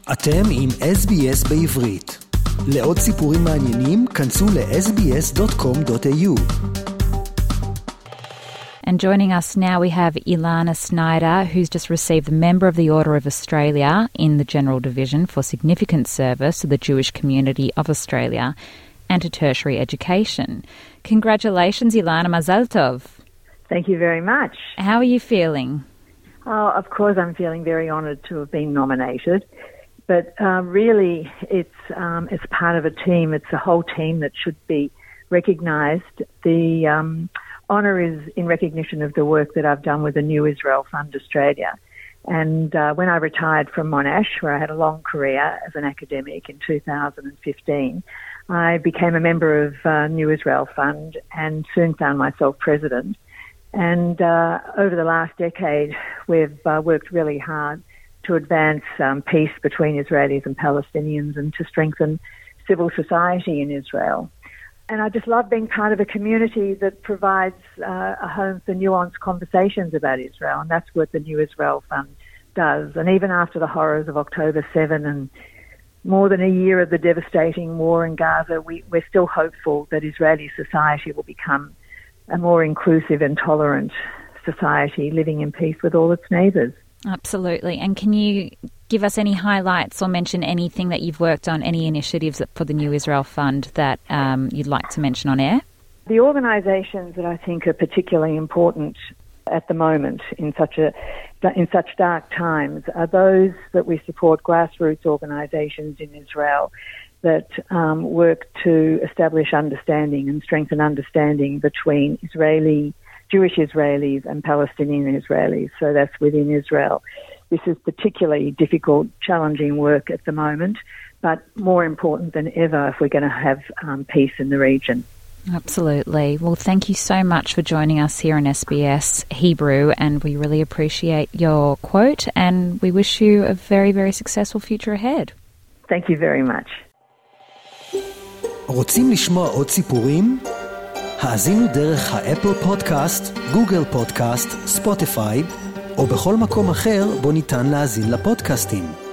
אתם עם SBS בעברית. לעוד סיפורים מעניינים, כנסו ל-sbs.com.au. And joining us now we have Ilana Snyder, who's just received the Member of the Order of Australia in the General Division for significant service to the Jewish community of Australia and to tertiary education. Congratulations, Ilana. Mazal tov. Thank you very much. How are you feeling? Oh, of course I'm feeling very honoured to have been nominated. But really, it's part of a team. It's a whole team that should be recognised. The honour is in recognition of the work that I've done with the New Israel Fund Australia. And when I retired from Monash, where I had a long career as an academic in 2015, I became a member of New Israel Fund and soon found myself president. And over the last decade, we've worked really hard to advance peace between Israelis and Palestinians and to strengthen civil society in Israel. And I just love being part of a community that provides a home for nuanced conversations about Israel, and that's what the New Israel Fund does. And even after the horrors of October 7 and more than a year of the devastating war in Gaza, we're still hopeful that Israeli society will become a more inclusive and tolerant society living in peace with all its neighbours. Absolutely. And can you give us any highlights or mention anything that you've worked on, any initiatives for the New Israel Fund that you'd like to mention on air? The organisations that I think are particularly important at the moment in such dark times are those that we support, grassroots organisations in Israel that work to establish understanding and strengthen understanding between Jewish Israelis and Palestinian Israelis, so that's within Israel. This is particularly difficult, challenging work at the moment, but more important than ever if we're going to have peace in the region. Absolutely. Well, thank you so much for joining us here on SBS Hebrew, and we really appreciate your quote, and we wish you a very, very successful future ahead. Thank you very much. רוצים לשמוע עוד סיפורים? האזינו דרך האפל פודקאסט, גוגל פודקאסט, ספוטיפיי, או בכל מקום אחר בו ניתן להאזין לפודקאסטים.